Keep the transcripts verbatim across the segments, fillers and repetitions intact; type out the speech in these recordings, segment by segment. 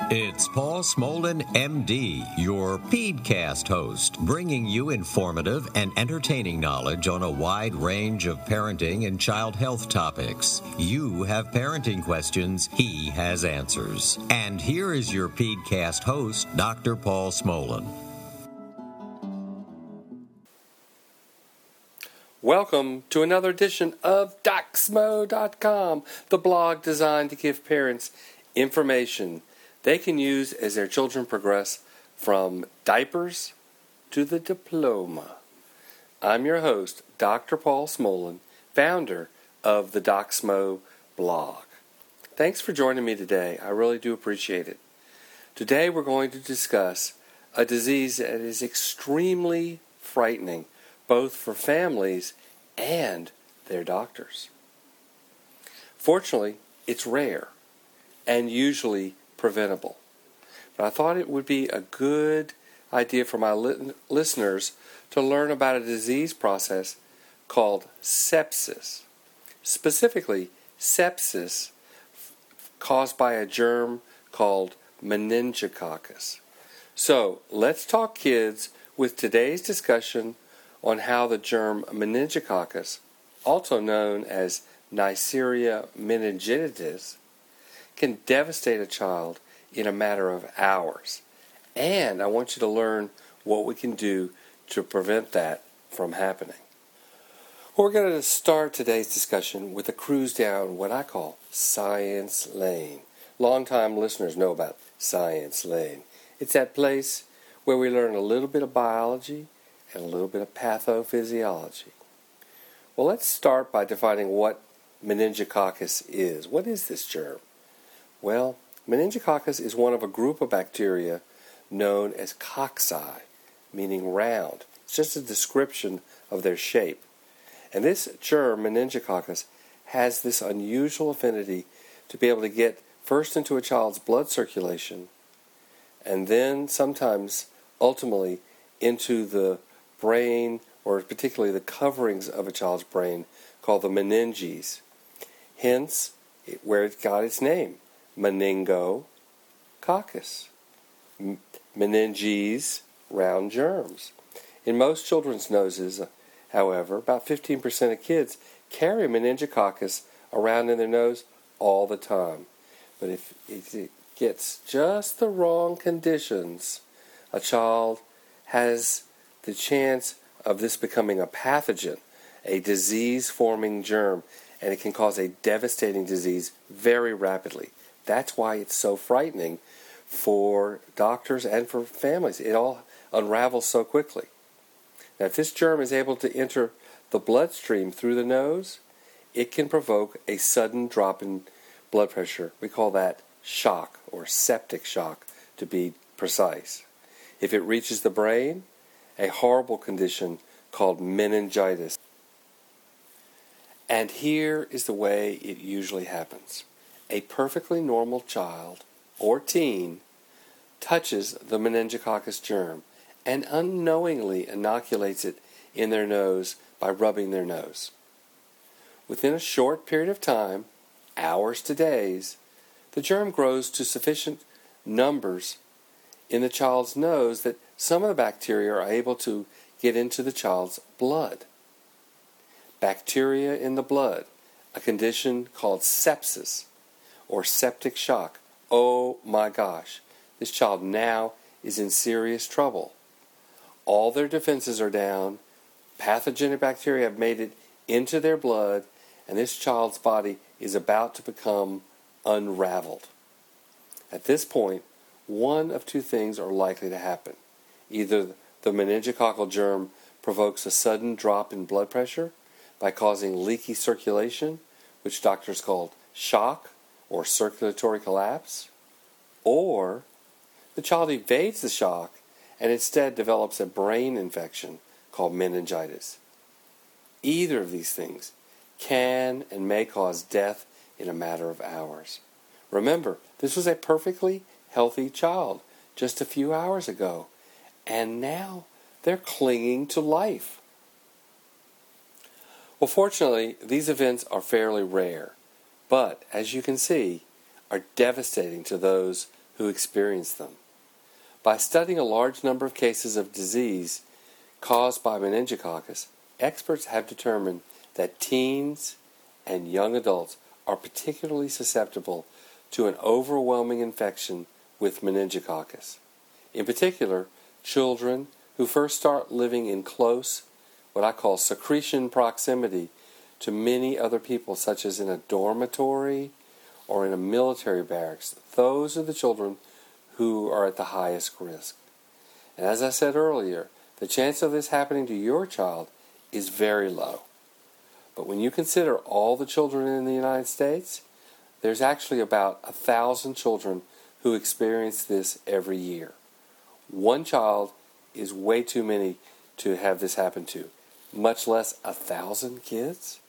It's Paul Smolin, M D, your PeedCast host, bringing you informative and entertaining knowledge on a wide range of parenting and child health topics. You have parenting questions, he has answers. And here is your PeedCast host, Doctor Paul Smolin. Welcome to another edition of Doc Smo dot com, the blog designed to give parents information they can use as their children progress from diapers to the diploma. I'm your host, Doctor Paul Smolin, founder of the Doc Smo blog. Thanks for joining me today. I really do appreciate it. Today we're going to discuss a disease that is extremely frightening, both for families and their doctors. Fortunately, it's rare and usually preventable. But I thought it would be a good idea for my li- listeners to learn about a disease process called sepsis. Specifically, sepsis caused by a germ called meningococcus. So, let's talk kids with today's discussion on how the germ meningococcus, also known as Neisseria meningitidis, can devastate a child in a matter of hours. And I want you to learn what we can do to prevent that from happening. We're going to start today's discussion with a cruise down what I call Science Lane. Longtime listeners know about Science Lane. It's that place where we learn a little bit of biology and a little bit of pathophysiology. Well, let's start by defining what meningococcus is. What is this germ? Well, meningococcus is one of a group of bacteria known as cocci, meaning round. It's just a description of their shape. And this germ, meningococcus, has this unusual affinity to be able to get first into a child's blood circulation and then sometimes ultimately into the brain, or particularly the coverings of a child's brain, called the meninges. Hence, where it got its name. Meningococcus. Meninges, round germs. In most children's noses, however, about fifteen percent of kids carry meningococcus around in their nose all the time. But if it gets just the wrong conditions, a child has the chance of this becoming a pathogen, a disease-forming germ, and it can cause a devastating disease very rapidly. That's why it's so frightening for doctors and for families. It all unravels so quickly. Now, if this germ is able to enter the bloodstream through the nose, it can provoke a sudden drop in blood pressure. We call that shock, or septic shock, to be precise. If it reaches the brain, a horrible condition called meningitis. And here is the way it usually happens. A perfectly normal child or teen touches the meningococcus germ and unknowingly inoculates it in their nose by rubbing their nose. Within a short period of time, hours to days, the germ grows to sufficient numbers in the child's nose that some of the bacteria are able to get into the child's blood. Bacteria in the blood, a condition called sepsis, or septic shock. Oh my gosh, this child now is in serious trouble. All their defenses are down, pathogenic bacteria have made it into their blood, and this child's body is about to become unraveled. At this point, one of two things are likely to happen. Either the meningococcal germ provokes a sudden drop in blood pressure by causing leaky circulation, which doctors call shock or circulatory collapse, or the child evades the shock and instead develops a brain infection called meningitis. Either of these things can and may cause death in a matter of hours. Remember, this was a perfectly healthy child just a few hours ago, and now they're clinging to life. Well, fortunately, these events are fairly rare, but as you can see, are devastating to those who experience them. By studying a large number of cases of disease caused by meningococcus, experts have determined that teens and young adults are particularly susceptible to an overwhelming infection with meningococcus. In particular, children who first start living in close, what I call secretion proximity to many other people, such as in a dormitory or in a military barracks, those are the children who are at the highest risk. And as I said earlier, the chance of this happening to your child is very low. But when you consider all the children in the United States, there's actually about a thousand children who experience this every year. One child is way too many to have this happen to, much less a thousand kids.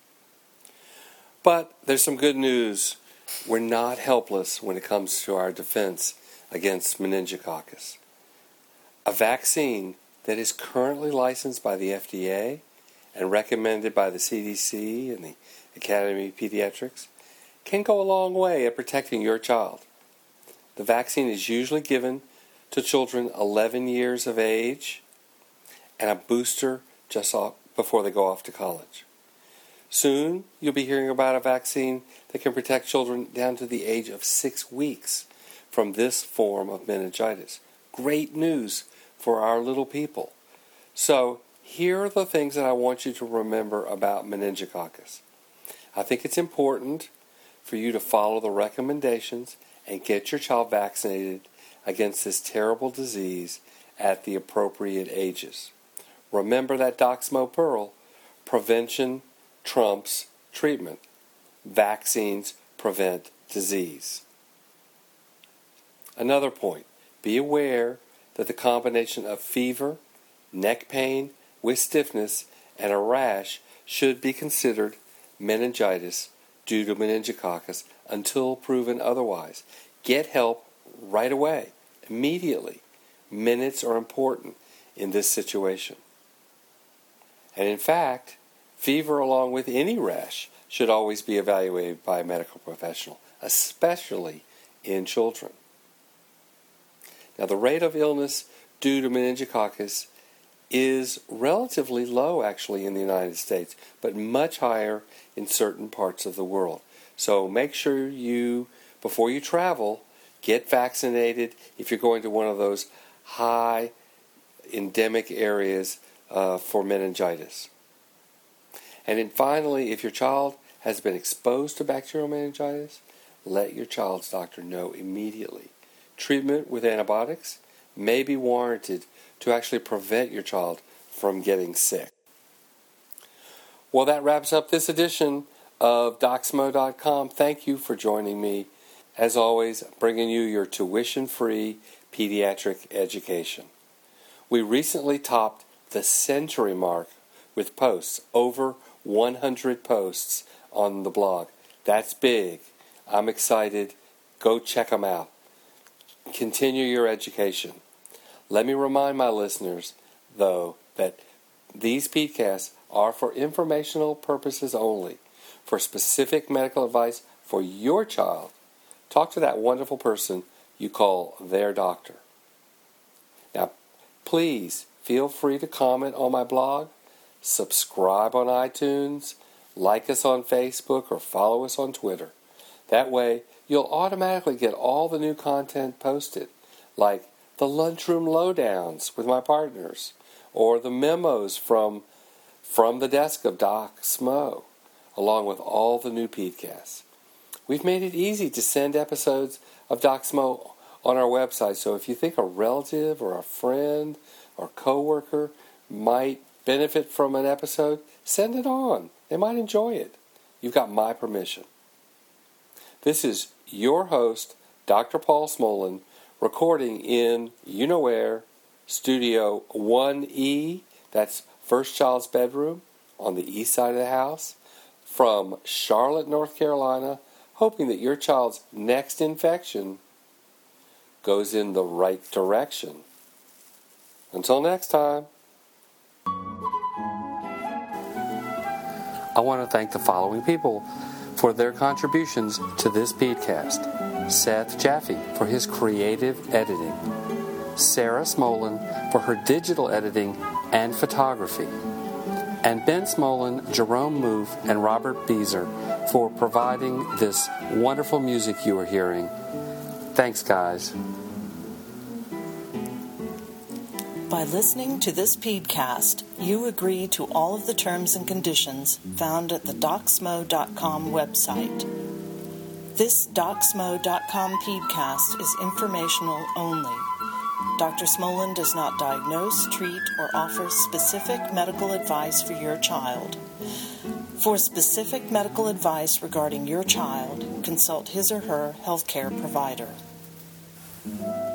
But there's some good news. We're not helpless when it comes to our defense against meningococcus. A vaccine that is currently licensed by the F D A and recommended by the C D C and the Academy of Pediatrics can go a long way at protecting your child. The vaccine is usually given to children eleven years of age and a booster just off before they go off to college. Soon, you'll be hearing about a vaccine that can protect children down to the age of six weeks from this form of meningitis. Great news for our little people. So, here are the things that I want you to remember about meningococcus. I think it's important for you to follow the recommendations and get your child vaccinated against this terrible disease at the appropriate ages. Remember that Doxmo Pearl, prevention trumps treatment. Vaccines prevent disease. Another point, be aware that the combination of fever, neck pain with stiffness, and a rash should be considered meningitis due to meningococcus until proven otherwise. Get help right away, immediately. Minutes are important in this situation. And in fact, fever along with any rash should always be evaluated by a medical professional, especially in children. Now, the rate of illness due to meningococcus is relatively low, actually, in the United States, but much higher in certain parts of the world. So make sure you, before you travel, get vaccinated if you're going to one of those high endemic areas uh, for meningitis. And then finally, if your child has been exposed to bacterial meningitis, let your child's doctor know immediately. Treatment with antibiotics may be warranted to actually prevent your child from getting sick. Well, that wraps up this edition of Doxmo dot com. Thank you for joining me. As always, bringing you your tuition-free pediatric education. We recently topped the century mark with posts, over one hundred posts on the blog. That's big. I'm excited. Go check them out. Continue your education. Let me remind my listeners, though, that these podcasts are for informational purposes only. For specific medical advice for your child, talk to that wonderful person you call their doctor. Now, please feel free to comment on my blog, subscribe on iTunes, like us on Facebook, or follow us on Twitter. That way, you'll automatically get all the new content posted, like the lunchroom lowdowns with my partners, or the memos from from the desk of Doc Smo, along with all the new podcasts. We've made it easy to send episodes of Doc Smo on our website, so if you think a relative or a friend or coworker might benefit from an episode, send it on. They might enjoy it. You've got my permission. This is your host, Doctor Paul Smolin, recording in, you know where, Studio one E, that's First Child's bedroom, on the east side of the house, from Charlotte, North Carolina, hoping that your child's next infection goes in the right direction. Until next time. I want to thank the following people for their contributions to this podcast. Seth Jaffe for his creative editing, Sarah Smolin for her digital editing and photography, and Ben Smolin, Jerome Moof, and Robert Beezer for providing this wonderful music you are hearing. Thanks, guys. By listening to this podcast, you agree to all of the terms and conditions found at the doc smo dot com website. This doc smo dot com podcast is informational only. Doctor Smolin does not diagnose, treat, or offer specific medical advice for your child. For specific medical advice regarding your child, consult his or her healthcare provider.